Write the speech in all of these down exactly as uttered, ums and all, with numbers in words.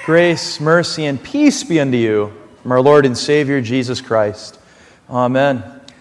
Grace, mercy, and peace be unto you from our Lord and Savior Jesus Christ. Amen.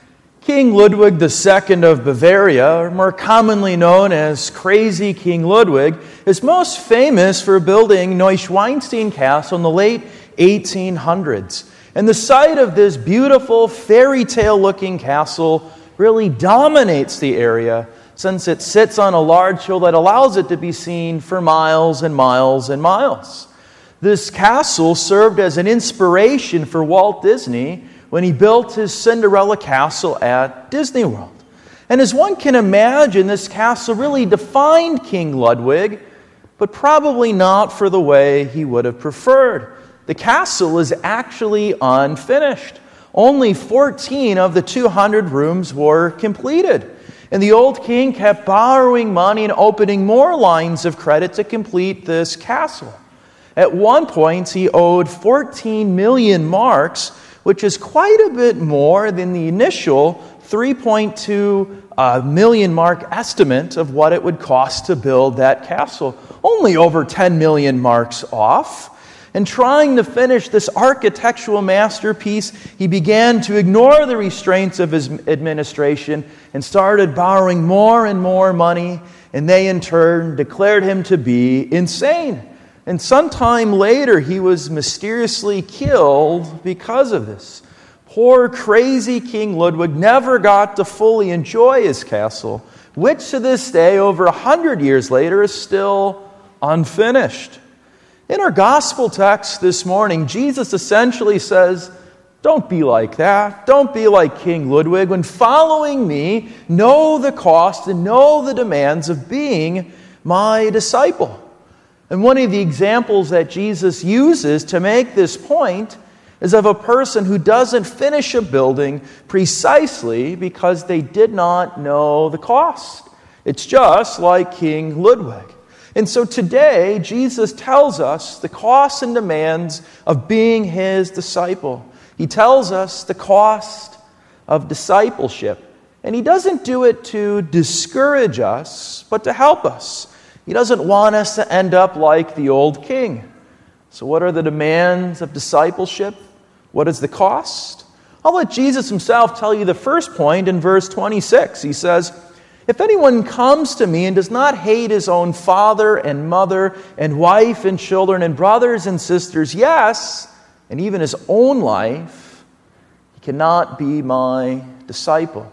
King Ludwig the Second of Bavaria, or more commonly known as Crazy King Ludwig, is most famous for building Neuschwanstein Castle in the late eighteen hundreds. And the site of this beautiful fairy tale-looking castle really dominates the area, since it sits on a large hill that allows it to be seen for miles and miles and miles. This castle served as an inspiration for Walt Disney when he built his Cinderella castle at Disney World. And as one can imagine, this castle really defined King Ludwig, but probably not for the way he would have preferred. The castle is actually unfinished. Only fourteen of the two hundred rooms were completed. And the old king kept borrowing money and opening more lines of credit to complete this castle. At one point, he owed fourteen million marks, which is quite a bit more than the initial three point two uh, million mark estimate of what it would cost to build that castle. Only over ten million marks off. And trying to finish this architectural masterpiece, he began to ignore the restraints of his administration and started borrowing more and more money, and they in turn declared him to be insane. And sometime later, he was mysteriously killed because of this. Poor, crazy King Ludwig never got to fully enjoy his castle, which to this day, over a hundred years later, is still unfinished. In our gospel text this morning, Jesus essentially says, don't be like that. Don't be like King Ludwig. When following me, know the cost and know the demands of being my disciple. And one of the examples that Jesus uses to make this point is of a person who doesn't finish a building precisely because they did not know the cost. It's just like King Ludwig. And so today, Jesus tells us the costs and demands of being his disciple. He tells us the cost of discipleship. And he doesn't do it to discourage us, but to help us. He doesn't want us to end up like the old king. So what are the demands of discipleship? What is the cost? I'll let Jesus himself tell you the first point in verse twenty-six. He says, if anyone comes to me and does not hate his own father and mother and wife and children and brothers and sisters, yes, and even his own life, he cannot be my disciple.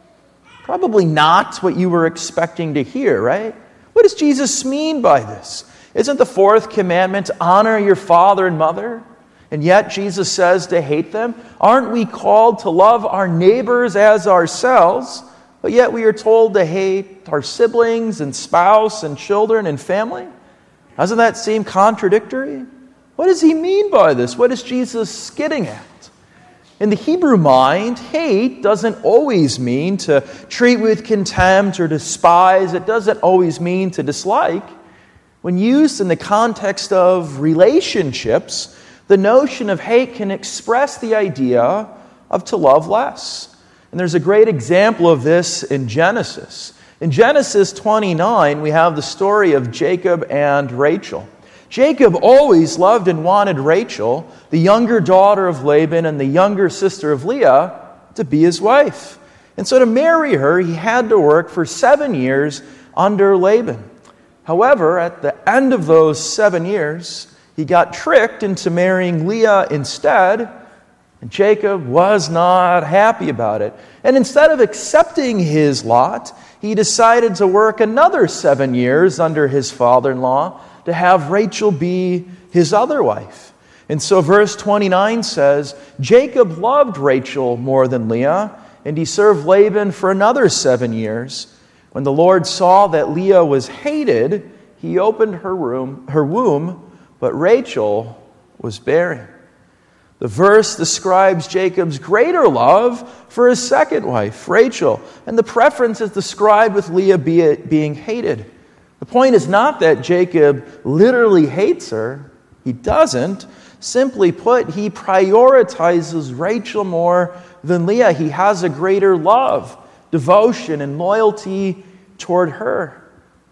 Probably not what you were expecting to hear, right? What does Jesus mean by this? Isn't the fourth commandment, honor your father and mother? And yet Jesus says to hate them? Aren't we called to love our neighbors as ourselves? But yet we are told to hate our siblings and spouse and children and family? Doesn't that seem contradictory? What does he mean by this? What is Jesus getting at? In the Hebrew mind, hate doesn't always mean to treat with contempt or despise. It doesn't always mean to dislike. When used in the context of relationships, the notion of hate can express the idea of to love less. And there's a great example of this in Genesis. In Genesis twenty-nine, we have the story of Jacob and Rachel. Jacob always loved and wanted Rachel, the younger daughter of Laban and the younger sister of Leah, to be his wife. And so to marry her, he had to work for seven years under Laban. However, at the end of those seven years, he got tricked into marrying Leah instead, and Jacob was not happy about it. And instead of accepting his lot, he decided to work another seven years under his father-in-law to have Rachel be his other wife. And so verse twenty-nine says, Jacob loved Rachel more than Leah, and he served Laban for another seven years. When the Lord saw that Leah was hated, he opened her room, her womb, but Rachel was barren. The verse describes Jacob's greater love for his second wife, Rachel, and the preference is described with Leah being hated. The point is not that Jacob literally hates her. He doesn't. Simply put, he prioritizes Rachel more than Leah. He has a greater love, devotion, and loyalty toward her.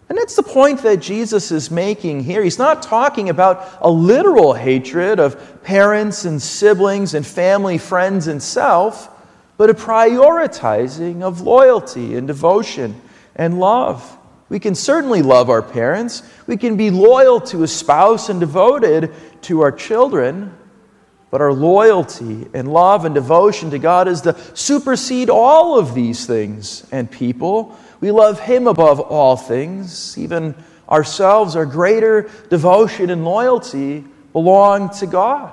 And that's the point that Jesus is making here. He's not talking about a literal hatred of parents and siblings and family, friends, and self, but a prioritizing of loyalty and devotion and love. We can certainly love our parents. We can be loyal to a spouse and devoted to our children. But our loyalty and love and devotion to God is to supersede all of these things and people. We love Him above all things. Even ourselves, our greater devotion and loyalty belong to God.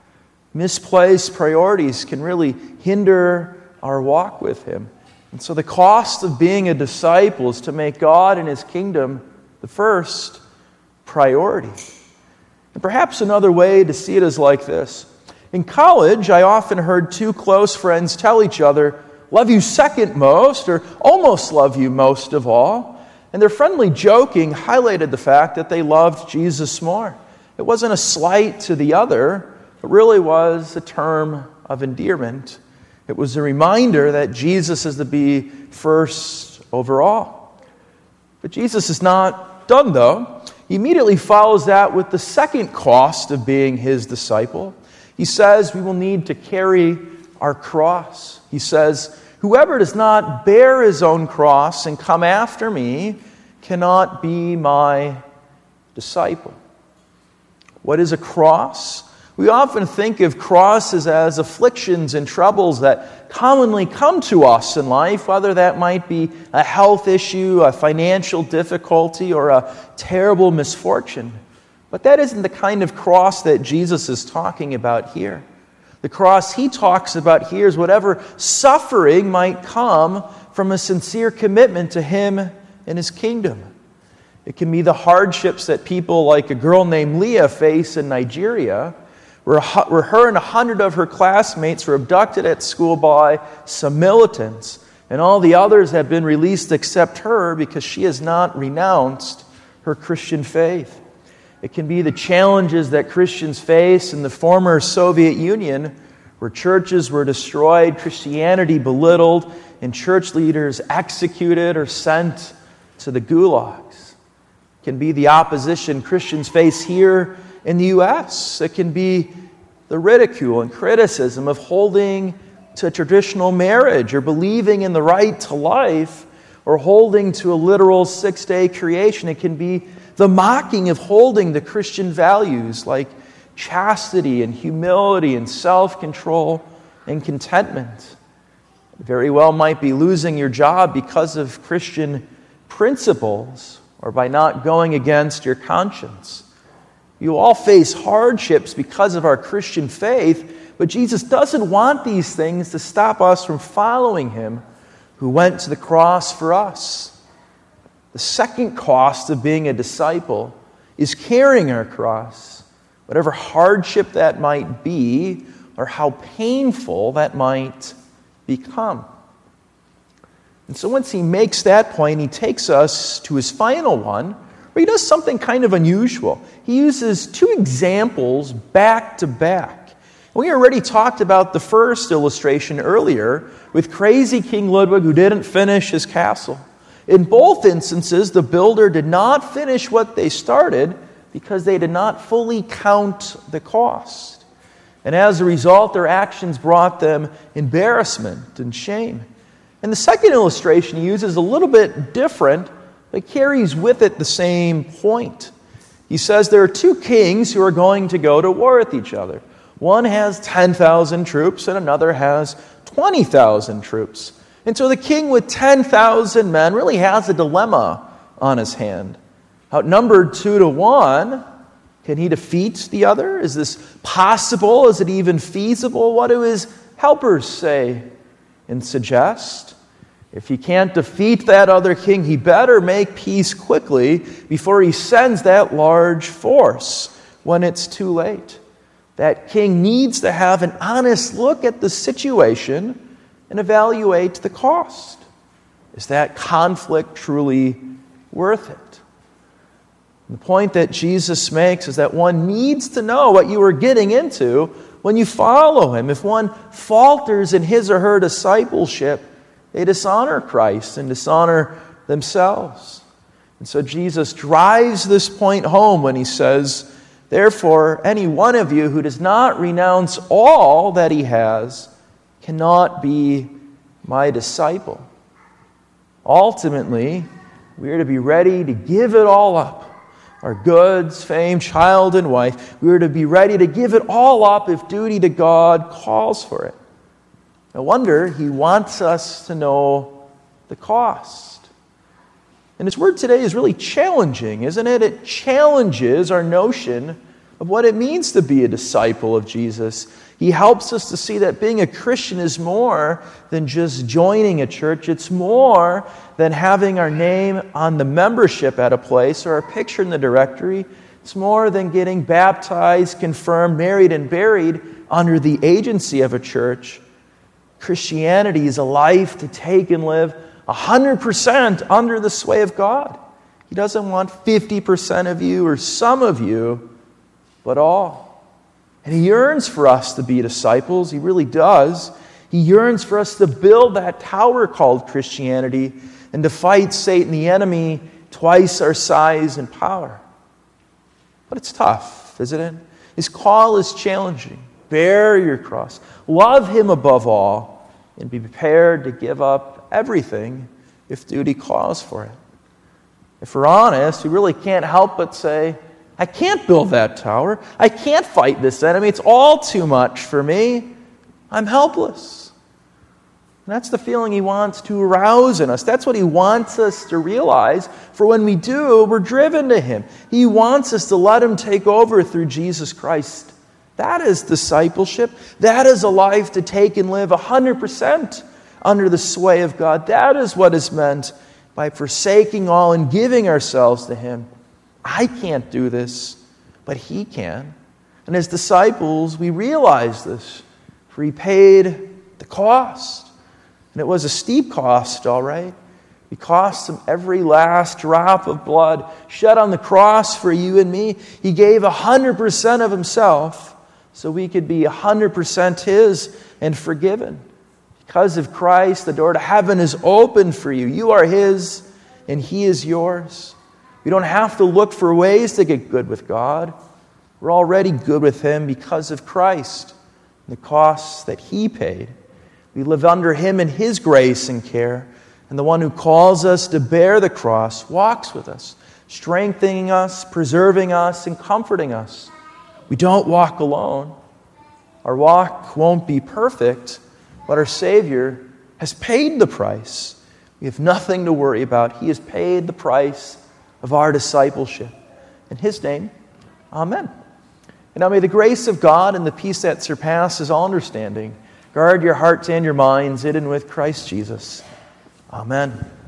Misplaced priorities can really hinder our walk with Him. And so the cost of being a disciple is to make God and His kingdom the first priority. And perhaps another way to see it is like this. In college, I often heard two close friends tell each other, "Love you second most," or "almost love you most of all." And their friendly joking highlighted the fact that they loved Jesus more. It wasn't a slight to the other, it really was a term of endearment. It was a reminder that Jesus is to be first over all. But Jesus is not done, though. He immediately follows that with the second cost of being His disciple. He says we will need to carry our cross. He says, "Whoever does not bear his own cross and come after me cannot be my disciple." What is a cross? We often think of crosses as afflictions and troubles that commonly come to us in life, whether that might be a health issue, a financial difficulty, or a terrible misfortune. But that isn't the kind of cross that Jesus is talking about here. The cross He talks about here is whatever suffering might come from a sincere commitment to Him and His kingdom. It can be the hardships that people like a girl named Leah face in Nigeria, where her and a hundred of her classmates were abducted at school by some militants, and all the others have been released except her because she has not renounced her Christian faith. It can be the challenges that Christians face in the former Soviet Union, where churches were destroyed, Christianity belittled, and church leaders executed or sent to the gulags. It can be the opposition Christians face here in the U S. It can be the ridicule and criticism of holding to traditional marriage or believing in the right to life or holding to a literal six-day creation. It can be the mocking of holding the Christian values like chastity and humility and self-control and contentment. It very well might be losing your job because of Christian principles or by not going against your conscience. You all face hardships because of our Christian faith, but Jesus doesn't want these things to stop us from following Him who went to the cross for us. The second cost of being a disciple is carrying our cross, whatever hardship that might be or how painful that might become. And so once He makes that point, He takes us to His final one, where He does something kind of unusual. He uses two examples back to back. We already talked about the first illustration earlier with crazy King Ludwig who didn't finish his castle. In both instances, the builder did not finish what they started because they did not fully count the cost. And as a result, their actions brought them embarrassment and shame. And the second illustration he uses is a little bit different, but carries with it the same point. He says there are two kings who are going to go to war with each other. One has ten thousand troops and another has twenty thousand troops. And so the king with ten thousand men really has a dilemma on his hand. Outnumbered two to one, can he defeat the other? Is this possible? Is it even feasible? What do his helpers say and suggest? If he can't defeat that other king, he better make peace quickly before he sends that large force when it's too late. That king needs to have an honest look at the situation and evaluate the cost. Is that conflict truly worth it? The point that Jesus makes is that one needs to know what you are getting into when you follow Him. If one falters in his or her discipleship, they dishonor Christ and dishonor themselves. And so Jesus drives this point home when he says, therefore, any one of you who does not renounce all that he has cannot be my disciple. Ultimately, we are to be ready to give it all up. Our goods, fame, child, and wife. We are to be ready to give it all up if duty to God calls for it. No wonder he wants us to know the cost. And his word today is really challenging, isn't it? It challenges our notion of what it means to be a disciple of Jesus. He helps us to see that being a Christian is more than just joining a church. It's more than having our name on the membership at a place or our picture in the directory. It's more than getting baptized, confirmed, married, and buried under the agency of a church. Christianity is a life to take and live one hundred percent under the sway of God. He doesn't want fifty percent of you or some of you, but all. And he yearns for us to be disciples. He really does. He yearns for us to build that tower called Christianity and to fight Satan, the enemy, twice our size and power. But it's tough, isn't it? His call is challenging. Bear your cross. Love him above all and be prepared to give up everything if duty calls for it. If we're honest, we really can't help but say, I can't build that tower. I can't fight this enemy. It's all too much for me. I'm helpless. And that's the feeling he wants to arouse in us. That's what he wants us to realize. For when we do, we're driven to him. He wants us to let him take over through Jesus Christ. That is discipleship. That is a life to take and live one hundred percent under the sway of God. That is what is meant by forsaking all and giving ourselves to him. I can't do this, but he can. And as disciples, we realize this, for he paid the cost. And it was a steep cost, all right. It cost him every last drop of blood shed on the cross for you and me. He gave one hundred percent of himself so we could be one hundred percent his and forgiven. Because of Christ, the door to heaven is open for you. You are his and he is yours. We don't have to look for ways to get good with God. We're already good with him because of Christ and the costs that he paid. We live under him in his grace and care. And the one who calls us to bear the cross walks with us, strengthening us, preserving us, and comforting us. We don't walk alone. Our walk won't be perfect, but our Savior has paid the price. We have nothing to worry about. He has paid the price of our discipleship. In his name, amen. And now may the grace of God and the peace that surpasses all understanding guard your hearts and your minds hidden with Christ Jesus. Amen.